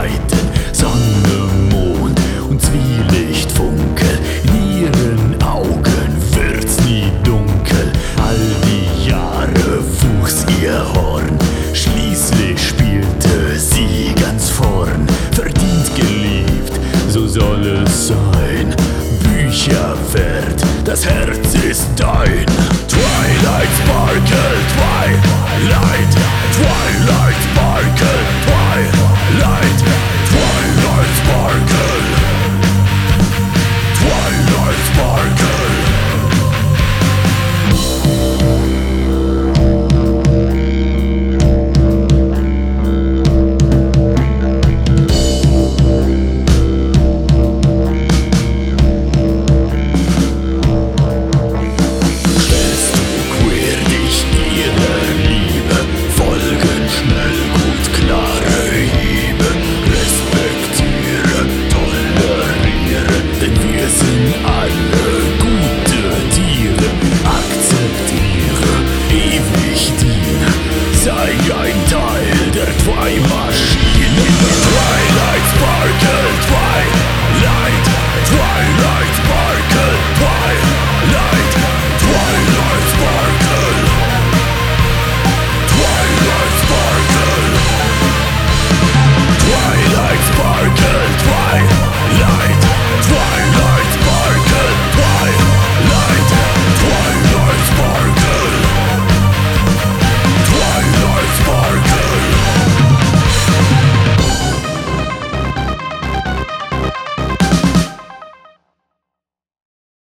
Seiten, Sonne, Mond und Zwielichtfunkel. In ihren Augen wird's nie dunkel. All die Jahre wuchs ihr Horn, schließlich spielte sie ganz vorn. Verdient, geliebt, so soll es sein. Bücher wert, das Herz ist dein. Twilight sparkle, Twilight, Twilight